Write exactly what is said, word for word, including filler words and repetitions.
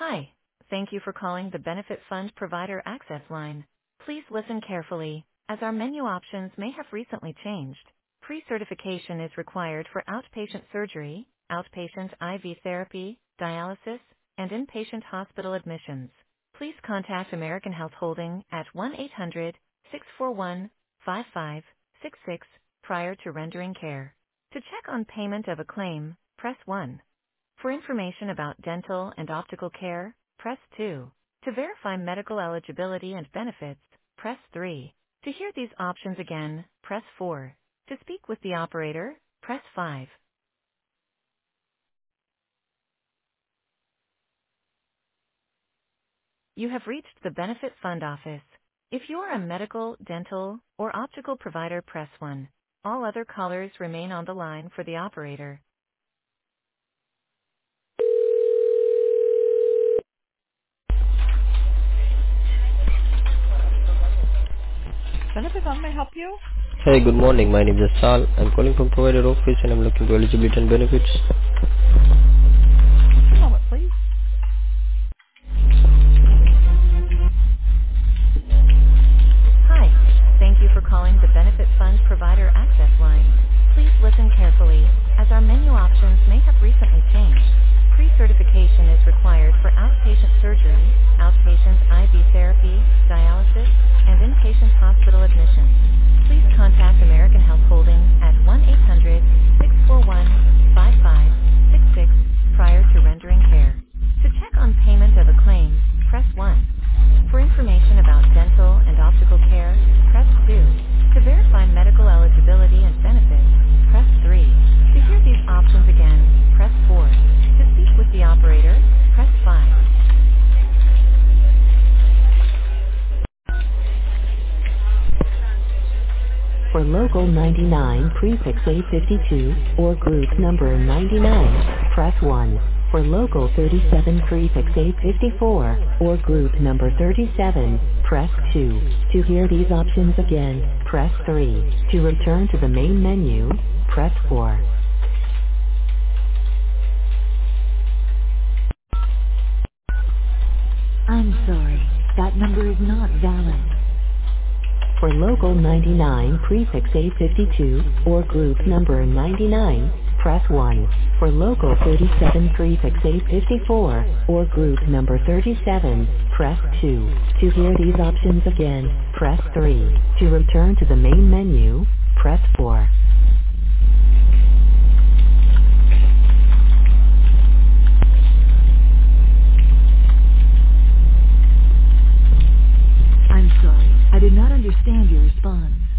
Hi. Thank you for calling the Benefit Fund Provider Access Line. Please listen carefully, as our menu options may have recently changed. Pre-certification is required for outpatient surgery, outpatient I V therapy, dialysis, and inpatient hospital admissions. Please contact American Health Holding at one eight hundred, six four one, five five six six prior to rendering care. To check on payment of a claim, press one. For information about dental and optical care, press two. To verify medical eligibility and benefits, press three. To hear these options again, press four. To speak with the operator, press five. You have reached the Benefit Fund office. If you are a medical, dental, or optical provider, press one. All other callers remain on the line for the operator. Benefit Fund may help you? Hi, good morning. My name is Sal. I'm calling from provider office and I'm looking for eligibility and benefits. One moment, please. Hi. Thank you for calling the Benefit Fund Provider Access Line. Please listen carefully, as our menu options may have recently changed. Pre-certification is required for outpatient surgery, outpatient I V therapy, dialysis, and inpatient hospital admissions. Please contact American Health Holding at one eight hundred, six four one, five five six six prior to rendering care. To check on payment of a claim, press one. For information about dental and optical care, press two. To verify medical eligibility and benefits, press three. To hear these options again, press four. To speak with the operator, press five. For local ninety-nine prefix A fifty-two or group number ninety-nine, press one. For local thirty-seven prefix A fifty-four or group number thirty-seven, press two. To hear these options again, press three. To return to the main menu, press four. I'm sorry, that number is not valid. For local ninety-nine prefix A fifty-two or group number ninety-nine, press one. For local thirty-seven prefix A fifty-four or group number thirty-seven, press two. To hear these options again, press three. To return to the main menu, press four. I'm sorry, I did not understand your response.